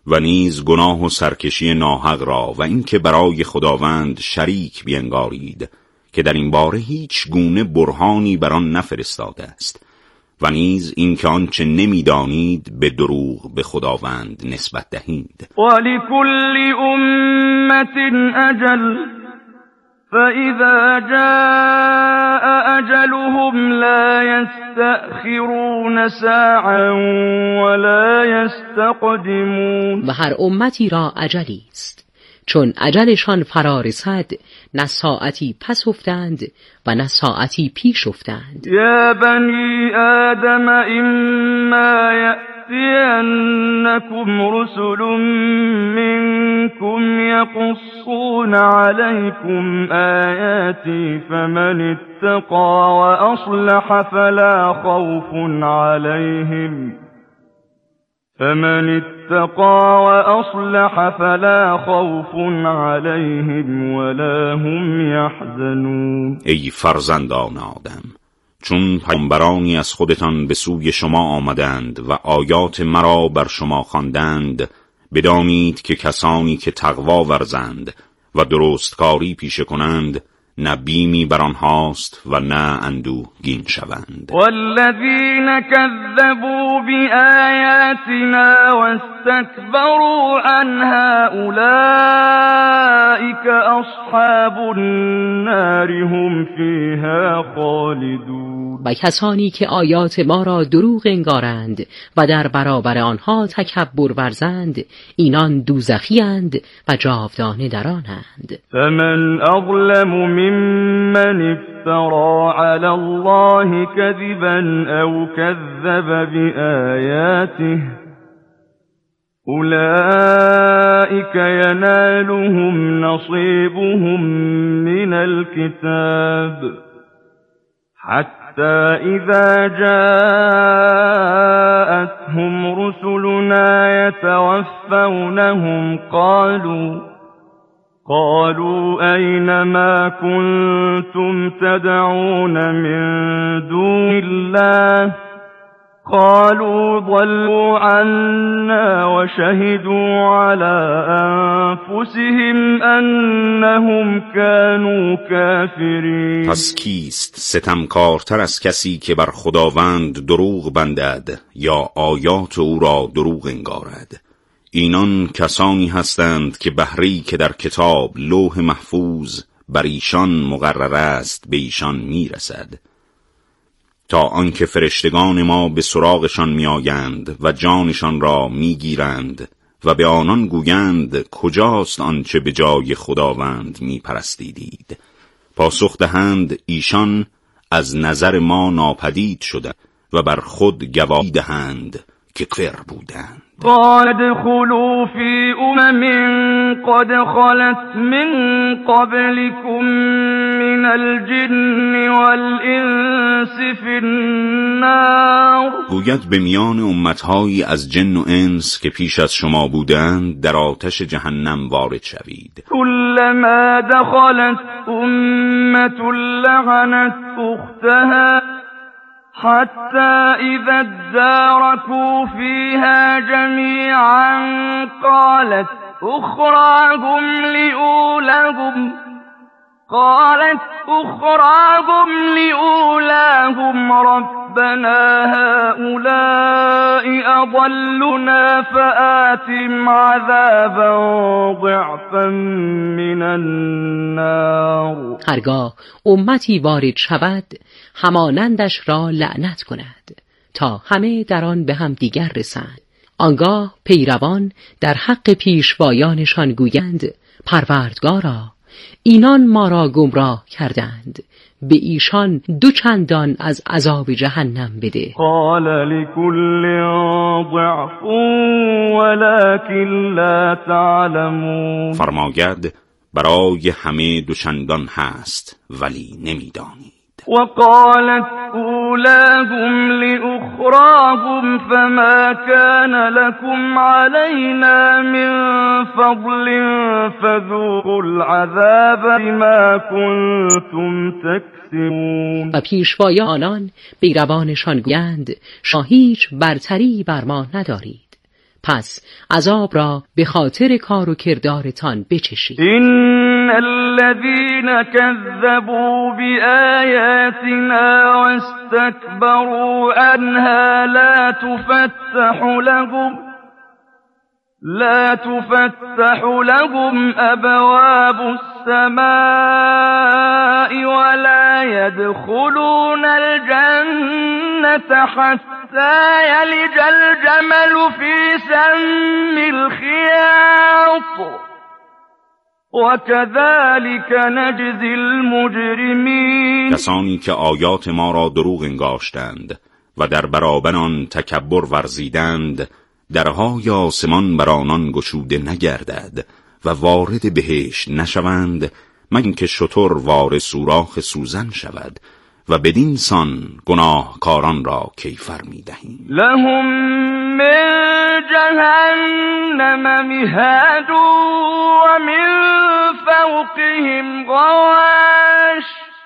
و نیز گناه و سرکشی ناحق را و اینکه برای خداوند شریک بینگارید که در این باره هیچ گونه برهانی بر آن نفرستاده است، و نیز اینکه آنچه نمیدانید به دروغ به خداوند نسبت دهید. ولکل امة اجل فإذا جاء أجلهم لا يستأخرون ساعة ولا يستقدمون. و هر امتی را اجلی است، چون اجلشان فرا رسد نه ساعتی پس افتند و نه ساعتی پیش افتند. یا بنی آدم اما یأتینکم رسل منکم یقصون علیکم آیاتی فمن اتقى وأصلح فلا خوف عليهم ولا هم يحزنون. ای فرزندان آدم، چون پیامبرانی از خودتان به سوی شما آمدند و آیات مرا بر شما خواندند، بدانید که کسانی که تقوا ورزند و درستکاری پیشه کنند نه بیمی بر آنهاست و نه اندوهگین شوند. والذین کذبوا بآیاتنا واستکبروا عنها اولئک اصحاب النار هم فیها خالدون. و کسانی که آیات ما را دروغ انگارند و در برابر آنها تکبر ورزند، اینان دوزخی‌اند و جاودانه در آنند. فمن اظلم ممن افترى على الله كذبا او كذب بآياته اولئك ينالهم نصيبهم من الكتاب حتى إذا جاءتهم رسلنا يتوفونهم قالوا أين ما كنتم تدعون من دون الله قالوا ضلوا عنا وشهدوا على أنفسهم أنهم كانوا كافرين. پس کیست ستمکارتر از کسی که بر خداوند دروغ بندد یا آیات او را دروغ انگارد؟ اینان کسانی هستند که بهره‌ای که در کتاب لوح محفوظ بر ایشان مقرر است به ایشان میرسد، تا آنکه فرشتگان ما به سراغشان میآیند و جانشان را میگیرند و به آنان گویند کجاست آنچه به جای خداوند میپرستیدید؟ پاسخ دهند ایشان از نظر ما ناپدید شده و بر خود گواهی دهند که کفر بودند. قال ادخلوا في قد خلت من قبلكم من الجن والانس في النار. گوید به میان امتهایی از جن و انس که پیش از شما بودند در آتش جهنم وارد شوید. كلما دخلت امة لعنت اختها حتى إذا اداركوا فيها جميعا قالت أخراهم لأولاهم ربنا هؤلاء أضلنا فآتهم عذابا ضعفا من النار. هرگاه امتی وارد شود همانندش را لعنت کند تا همه در آن به هم دیگر رسند. آنگاه پیروان در حق پیشوایانشان گویند پروردگارا اینان ما را گمراه کردند، به ایشان 2 چندان از عذاب جهنم بده. قال لكل ضعف ولكن لا تعلمون. فرماید برای همه 2 چندان هست ولی نمیدانید. وقالت أولاهم لأخراهم فما كان لكم علينا من فضل فذوقوا العذاب بما كنتم تكسبون. و پیشوای آنان بیروانشان گویند شما هیچ برتری بر ما ندارید، پس عذاب را به خاطر کار و کردارتان بچشید. إن الذين كذبوا بآياتنا واستكبروا عنها لا تفتح لهم أبواب السماء ولا يدخلون الجنة حتى يلج الجمل في سم الخياط وكذلك نجزي المجرمين. کسانی که آیات ما را دروغ انگاشتند و در برابر آن تکبر ورزیدند، درهای آسمان بر آنان گشوده نگردد و وارد بهشت نشوند مگر که شتر وارد سوراخ سوزن شود و بدین سان گناهکاران را کیفر می‌دهیم. لهم من جهنم مهاد و من فوقهم غواش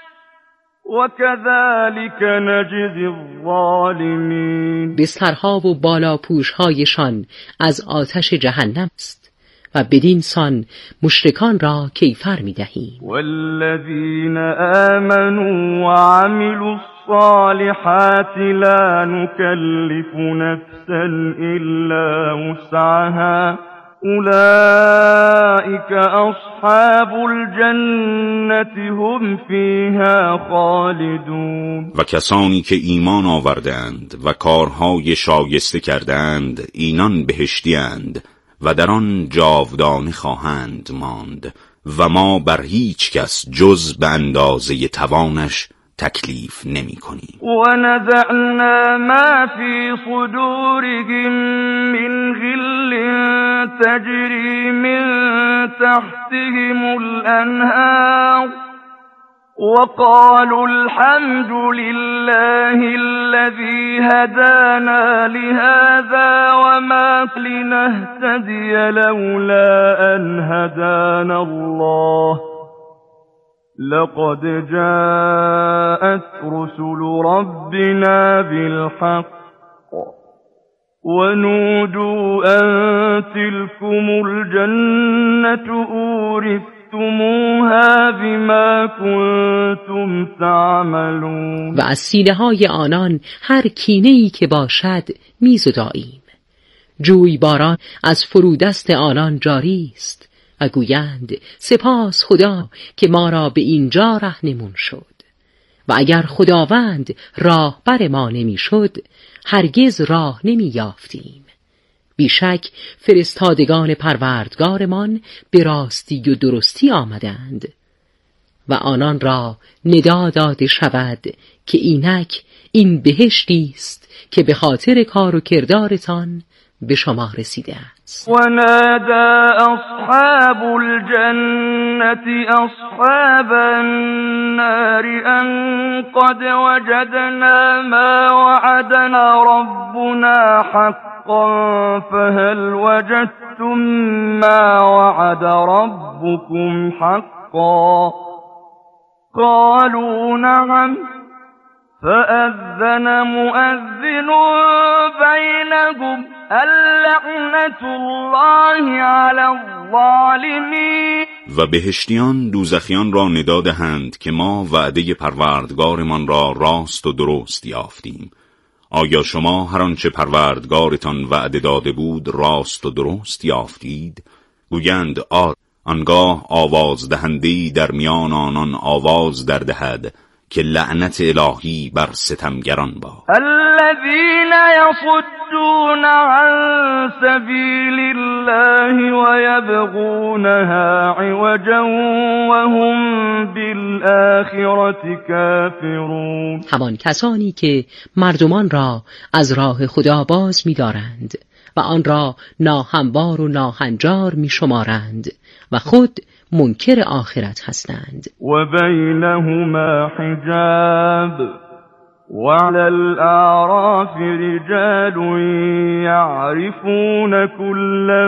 وكذلك نجزي الظالمین. بسترها و بالاپوش‌هایشان از آتش جهنم است و بدین سان مشرکان را کیفر می‌دهیم. والذین آمنوا وعملوا الصالحات لا نكلف نفسا إلا وسعها أولئك أصحاب الجنة هم فيها خالدون. و کسانی که ایمان آوردند و کارهای شایسته کردند اینان بهشتی‌اند و در آن جاودانه خواهند ماند و ما بر هیچ کس جز به اندازه توانش تکلیف نمی کنیم. و نزعنا ما فی صدورهم من غل تجری من تحتهم الانهار وقالوا الحمد لله الذي هدانا لهذا وما لنهتدي لولا أن هدانا الله لقد جاءت رسل ربنا بالحق ونودوا أن تلكم الجنة أورثتموها بما كنتم تعملون. و از سینه‌های آنان هر کینه‌ای که باشد می‌زداییم. جویباران از فرودست آنان جاری است و گویند سپاس خدا که ما را به اینجا رهنمون شد و اگر خداوند راهبر ما نمی‌شد هرگز راه نمی‌یافتیم. بیشک فرستادگان پروردگارمان به راستی و درستی آمدند و آنان را ندا داده شود که اینک این بهشتی است که به خاطر کار و کردارتان به شما رسیده است. و نادى اصحاب الجنة اصحاب النار ان قد وجدنا ما وعدنا ربنا حقا فهل وجدتم ما وعد ربكم حقا قالوا نعم فأذن مؤذن بينهم اللعنة الله على الظالمین. و بهشتیان دوزخیان را ندا دهند که ما وعده پروردگارمان را راست و درست یافتیم. آیا شما هر آنچه پروردگارتان وعده داده بود راست و درست یافتید؟ گویند آر. آنگاه آواز دهنده‌ای در میان آنان آواز در دهد که لعنت الهی بر ستمگران باد. الذين يصدون عن سبيل الله ويبغونها عوجا وهم بالآخرة كافرون. همان کسانی که مردمان را از راه خدا باز می‌دارند و آن را ناهموار و ناهنجار می‌شمارند و خود منکر آخرت هستند. و بینهما حجاب وعلى الأعراف رجال يعرفون كلا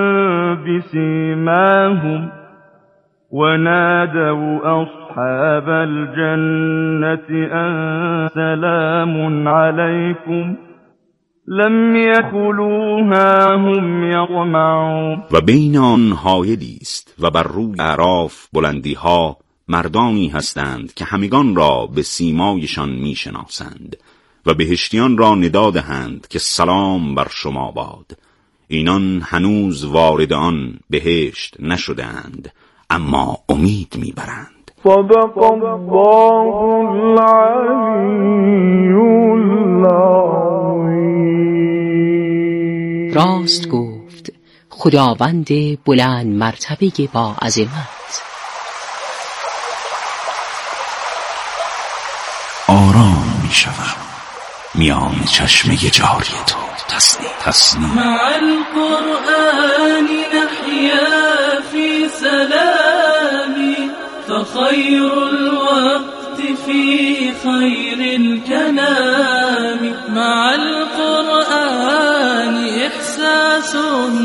بسيماهم ونادوا أصحاب الجنة أن سلام عليكم لم يدخلوها هم يطمعون. و بین آن حائلی است و بر روی اعراف بلندی ها مردانی هستند که همگان را به سیمایشان میشناسند و بهشتیان را ندا دهند که سلام بر شما باد. اینان هنوز وارد آن بهشت نشدند اما امید میبرند. صدق الله العلی العظیم. راست گفت خداوند بلند مرتبه با عظمت. آرام میشوم میان چشمه جاری تو. تسنیم مع القرآن نحيا في سلام فخير الوقت في خير الكلام. مع القرآن إحساس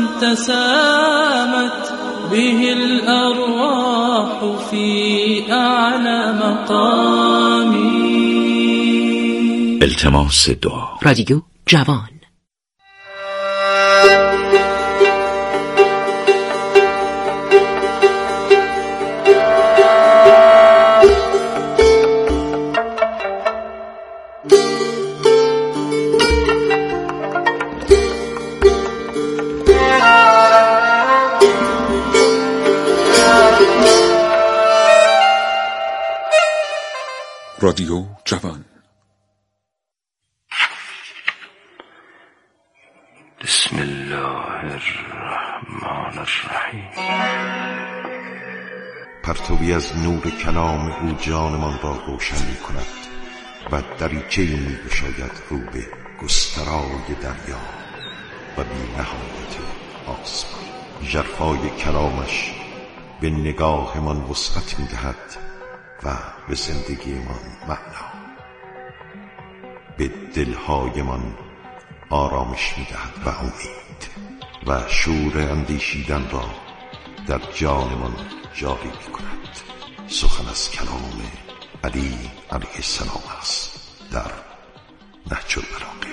تسامت به الأرواح في أعلى مقام. التماس دعا. رادیو جوان. رادیو جوان. بسم الله الرحمن الرحیم. پرتوی از نور کلام او جانمان را روشن می کند و دریچه‌ای می گشاید رو به گسترای دریا و بی نهایت آسمان. ژرفای کلامش به نگاهمان وسعت می دهد و به زندگیمان معنا، به دلهایمان آرامش می دهد و امید و شور اندیشیدن را در جانمان جاری می کند. سخن از کلام علی علیه السلام است در نهج البلاغه.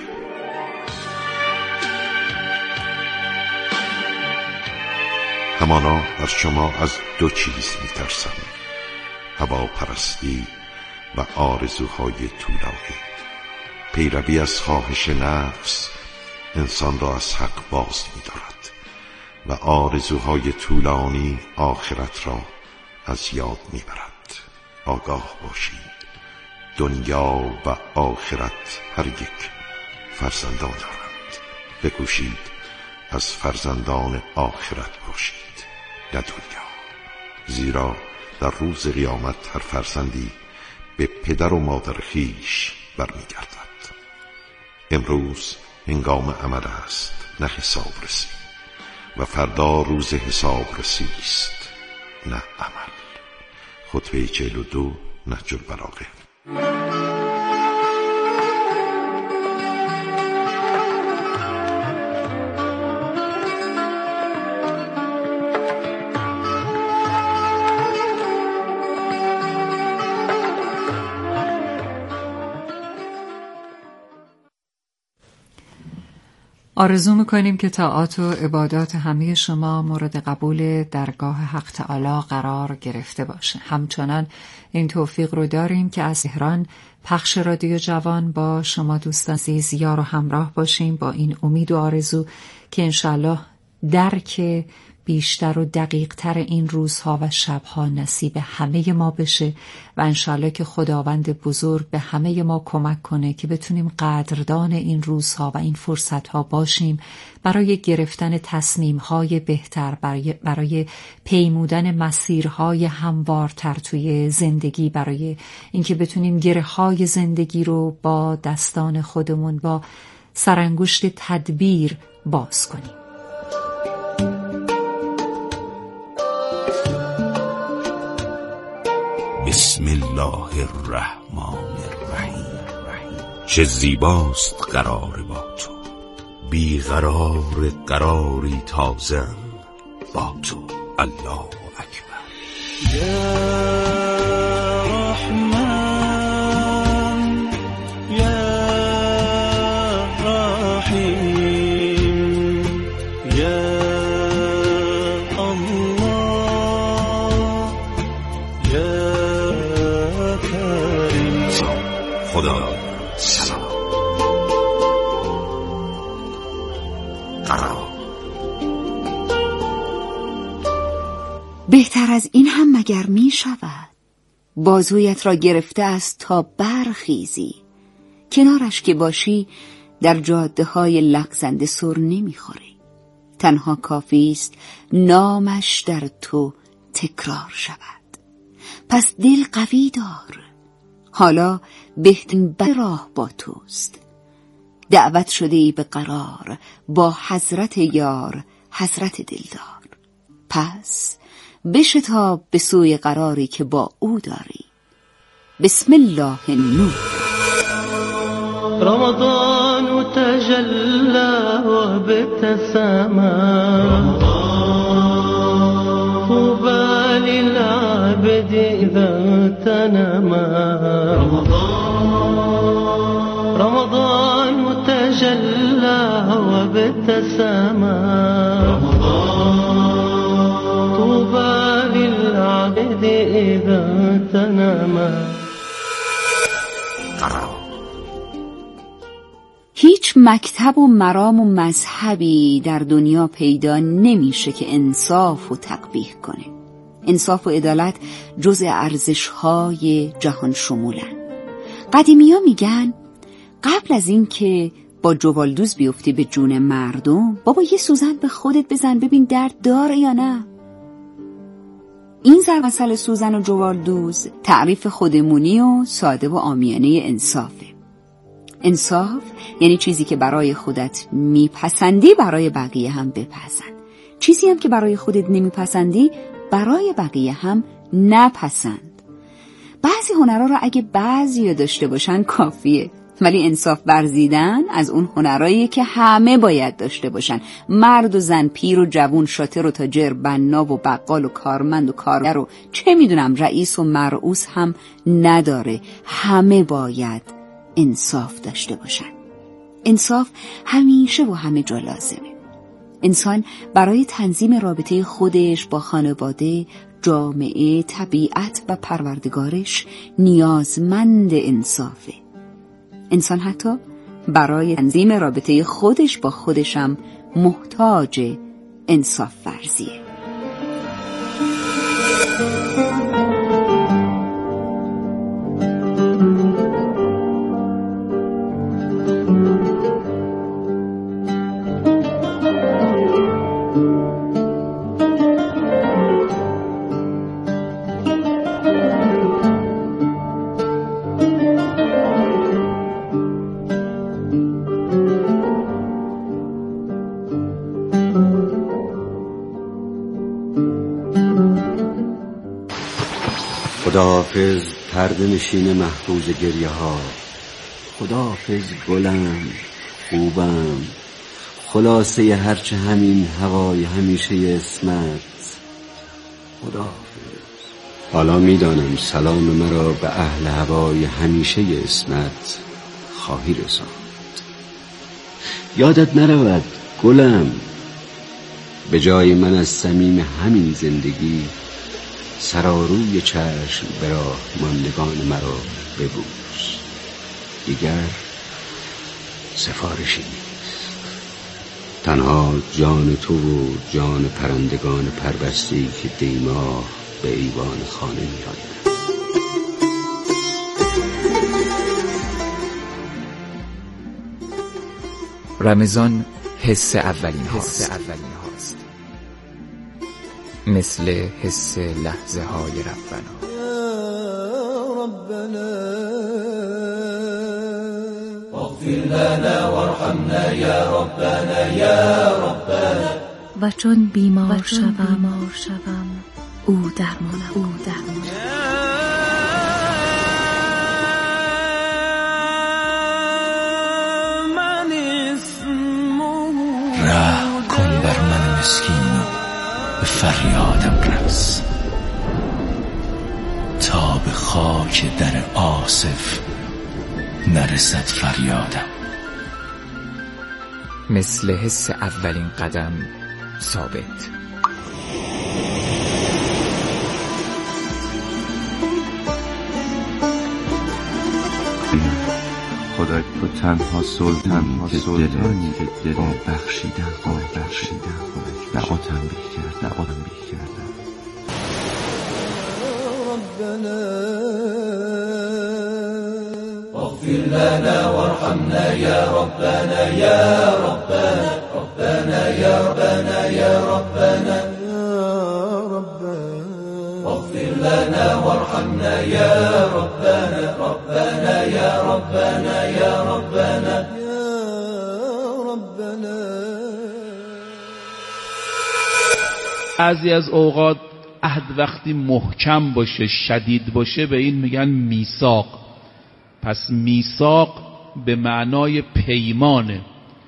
همانا از شما از دو چیز می ترسم: هواپرستی و آرزوهای طولانی. پیروی از خواهش نفس انسان را از حق باز می دارد و آرزوهای طولانی آخرت را از یاد می برد. آگاه باشید، دنیا و آخرت هر یک فرزندان دارند. بکوشید از فرزندان آخرت باشید نه دنیا، زیرا در روز قیامت هر فرزندی به پدر و مادر خویش برمیگردد. امروز هنگام عمل است نه حساب رسی و فردا روز حساب رسی است نه عمل. خطبه 42 نهج البلاغه. آرزو میکنیم که طاعات و عبادات همه شما مورد قبول درگاه حق تعالی قرار گرفته باشه. همچنان این توفیق رو داریم که از تهران پخش رادیو جوان با شما دوستان عزیز یار و همراه باشیم، با این امید و آرزو که انشالله درک بیشتر و دقیقتر این روزها و شبها نصیب همه ما بشه و انشالله که خداوند بزرگ به همه ما کمک کنه که بتونیم قدردان این روزها و این فرصتها باشیم برای گرفتن تصمیم‌های بهتر، برای پیمودن مسیرهای هموارتر توی زندگی، برای اینکه بتونیم گره‌های زندگی رو با دستان خودمون با سرانگشت تدبیر باز کنیم. بسم الله الرحمن الرحیم. چه زیباست قرار با تو، بی قرار قراری تازه با تو. الله اکبر. یا رحمان یا رحیم خدا سلام. قرار. بهتر از این هم مگر می شود؟ بازویت را گرفته است تا برخیزی، کنارش که باشی در جاده های لغزنده سر نمی خوری. تنها کافی است نامش در تو تکرار شود. پس دل قوی دار، حالا بهترین راه با توست. دعوت شده ای به قرار با حضرت یار، حضرت دلدار. پس بشتاب به سوی قراری که با او داری. بسم الله النور. رمضان تجلى وابتسم، طوبى للعبد إذا اغتنم. رمضان تجلى وابتسم، طوبى للعبد إذا اغتنم. هیچ مکتب و مرام و مذهبی در دنیا پیدا نمیشه که انصاف و تقبیح کنه. انصاف و عدالت جزء ارزش‌های جهان شمولن. قدیمی‌ها میگن قبل از این که با جوالدوز بیفتی به جون مردم، بابا یه سوزن به خودت بزن ببین درد داره یا نه. این ضرب مثل سوزن و جوالدوز تعریف خودمونی و ساده و عامیانه انصافه. انصاف یعنی چیزی که برای خودت میپسندی برای بقیه هم بپسند. چیزی هم که برای خودت نمیپسندی برای بقیه هم نپسند. بعضی هنرها را اگه بعضی داشته باشن کافیه، ولی انصاف ورزیدن از اون هنرهاییه که همه باید داشته باشن. مرد و زن، پیر و جوون، شاطر و تاجر، بنا و بقال و کارمند و کارگر و چه میدونم رئیس و مرئوس هم نداره. همه باید انصاف داشته باشن. انصاف همیشه و همه جا لازمه. انسان برای تنظیم رابطه خودش با خانواده، جامعه، طبیعت و پروردگارش نیازمند انصافه. انسان حتی برای تنظیم رابطه خودش با خودشم محتاج انصاف ورزیه. خداحافظ پرده نشین محفوظ گریه ها، خداحافظ گلم، خوبم، خلاصه هرچه همین هوای همیشه اسمت، خداحافظ. حالا میدانم سلام مرا به اهل هوای همیشه اسمت خواهی رساند. یادت نرود گلم، به جای من از صمیم همین زندگی سراروی چشم به راه ماندگان مرا ببوس. دیگر سفارشی نیست، تنها جان تو و جان پرندگان پربستی که دیما به ایوان خانه می آید. رمضان حس اولین هاست. مثل حس لحظه های ربنا. اغفر لنا وارحمنا یا ربنا یا ربنا. و چون بیمار شوم او درمانم. رحم کن بر من مسکین و به فریادم رس، تا به خاک در آصف نرسد فریادم. مثل حس اولین قدم ثابت. خدا تو تنها سلطانی که دل با بخشیدن خودش نه تنبیه کردن ربنا اغفر لنا وارحمنا یا ربنا یا ربنا ربنا یا ربنا یا ربنا اغفر لنا وارحمنا یا ربنا ربنا یا ربنا یا ربنا بعضی از اوقات عهد وقتی محکم باشه، شدید باشه، به این میگن میثاق. پس میثاق به معنای پیمانه.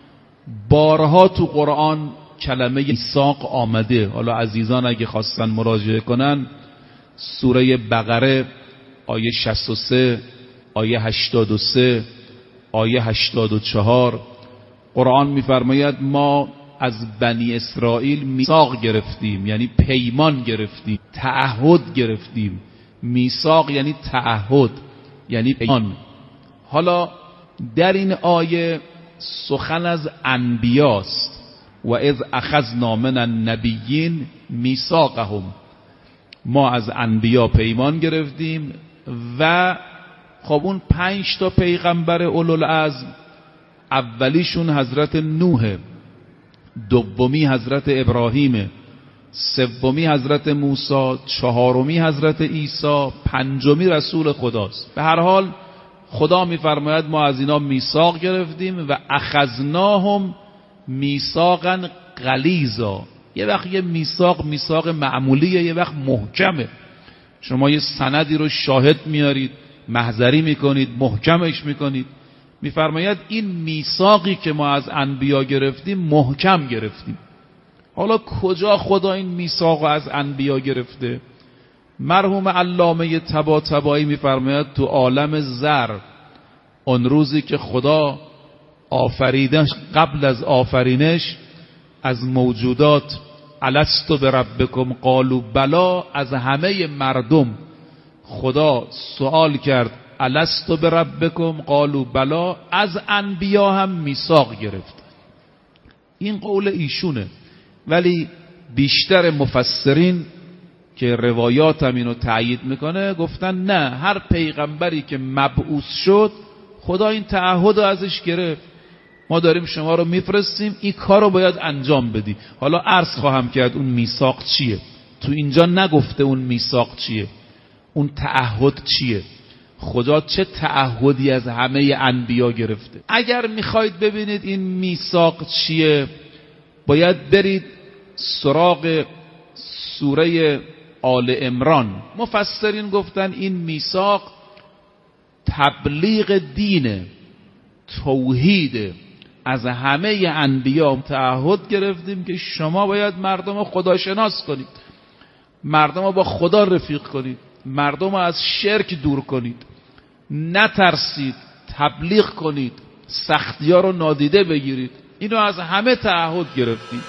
بارها تو قرآن کلمه میثاق آمده. حالا عزیزان اگه خواستن مراجعه کنن سوره بقره آیه 63 آیه 83 آیه 84 قرآن میفرماید ما از بنی اسرائیل میثاق گرفتیم، یعنی پیمان گرفتیم، تعهد گرفتیم. میثاق یعنی تعهد، یعنی پیمان. حالا در این آیه سخن از انبیاست. و اذ اخذنا من النبیین میثاقهم، ما از انبیا پیمان گرفتیم. و خب اون 5 تا پیغمبر اولوالعزم، اولیشون حضرت نوح، دومی حضرت ابراهیم، سومی حضرت موسی، چهارمی حضرت عیسی، پنجمی رسول خداست. به هر حال خدا میفرماید ما از اینا میثاق گرفتیم و اخذناهم میثاقا غلیظا. یه وقت یه میثاق معمولیه، یه وقت محکمه. شما یه سندی رو شاهد میارید، محضری میکنید، محکمش میکنید. میفرماید این میثاقی که ما از انبیا گرفتیم محکم گرفتیم. حالا کجا خدا این میثاق از انبیا گرفته؟ مرحوم علامه طباطبایی میفرماید تو عالم ذر، اون روزی که خدا آفریدنش، قبل از آفرینش از موجودات الست بربکم قالوا بلا، از همه مردم خدا سوال کرد الست بربکم قالوا بلا، از انبیا هم میثاق گرفت. این قول ایشونه، ولی بیشتر مفسرین که روایات هم اینو تأیید میکنه گفتن نه، هر پیغمبری که مبعوث شد خدا این تعهد رو ازش گرفت. ما داریم شما رو میفرستیم، این کار رو باید انجام بدی. حالا عرض خواهم کرد اون میثاق چیه. تو اینجا نگفته اون میثاق چیه، اون تعهد چیه، خدا چه تعهدی از همه انبیا گرفته. اگر میخواید ببینید این میثاق چیه، باید برید سراغ سوره آل عمران. مفسرین گفتن این میثاق تبلیغ دینه، توحیده. از همه انبیا تعهد گرفتیم که شما باید مردم رو خدا شناس کنید، مردم رو با خدا رفیق کنید، مردم رو از شرک دور کنید، نترسید، تبلیغ کنید، سختی ها رو نادیده بگیرید. اینو از همه تعهد گرفتیم.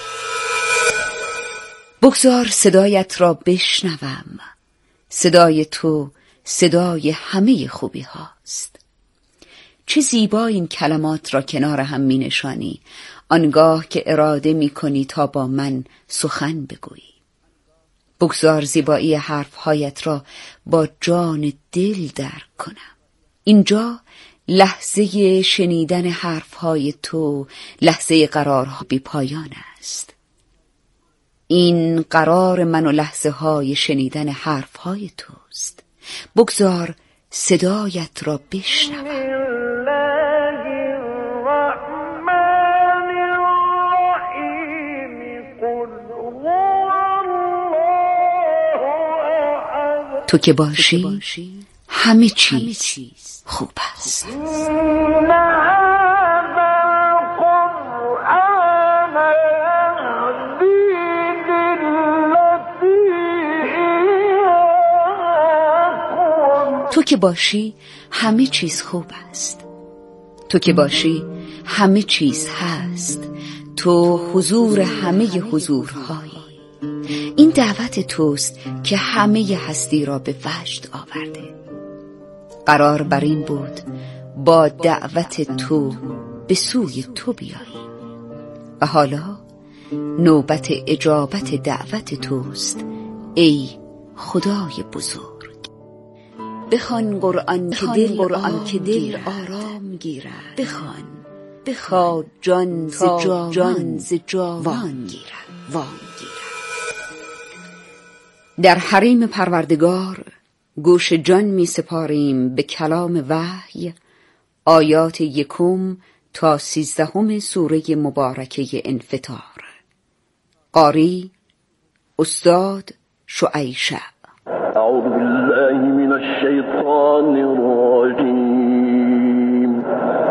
بگذار صدایت را بشنوم، صدای تو صدای همه خوبی هاست. چه زیبا این کلمات را کنار هم می نشانی آنگاه که اراده می کنی تا با من سخن بگویی. بگذار زیبایی حرفهایت را با جان دل درک کنم. اینجا لحظه شنیدن حرفهای تو، لحظه قرارها بی پایان است. این قرار من و لحظه های شنیدن حرفهای توست. بگذار صدایت را بشنوم. تو که باشی همه چیز خوب است. تو که باشی همه چیز خوب است. تو که باشی همه چیز هست. تو حضور همه حضورهایی. این دعوت توست که همه هستی را به وجد آورده. قرار بر این بود با دعوت تو به سوی تو بیاییم و حالا نوبت اجابت دعوت توست ای خدای بزرگ. بخوان قرآن که دل آرام گیرد، بخوان تا جان ز جاوان گیرد. در حریم پروردگار گوش جان می سپاریم به کلام وحی آیات 1 تا 13 سوره مبارکه انفطار. قاری استاد شعیشع. اعوذ بالله من الشیطان الرجیم.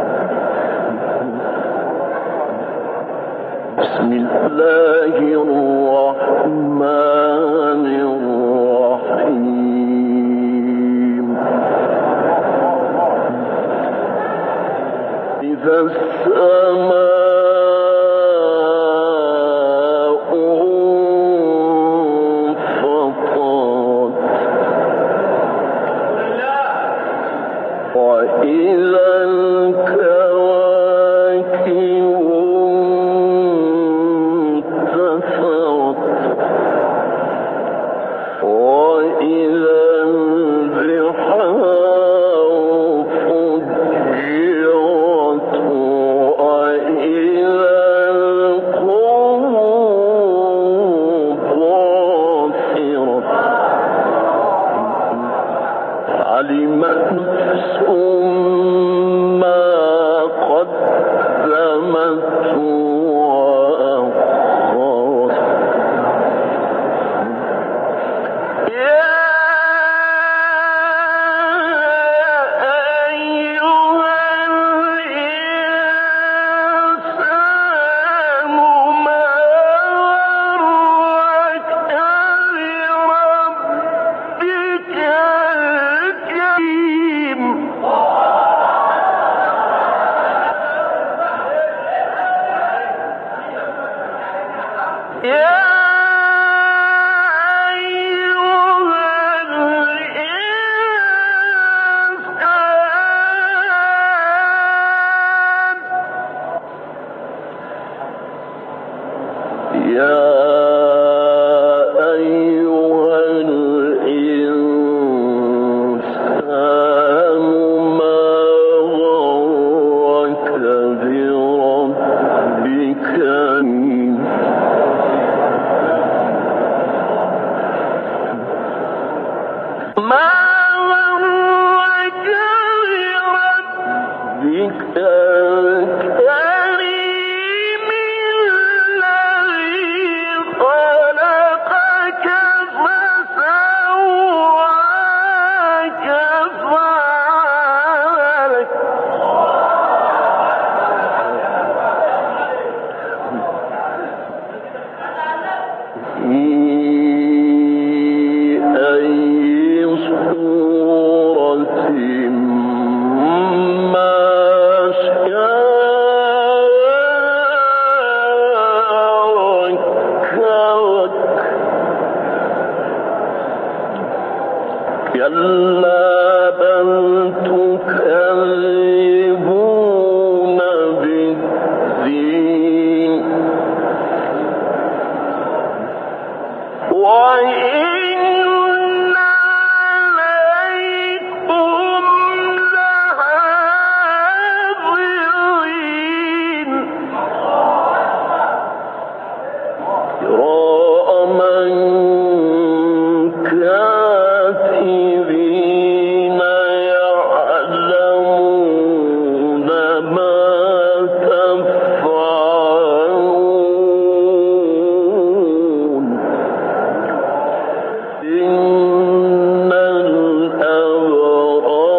بسم الله الرحمن الرحیم. اذا السماء Why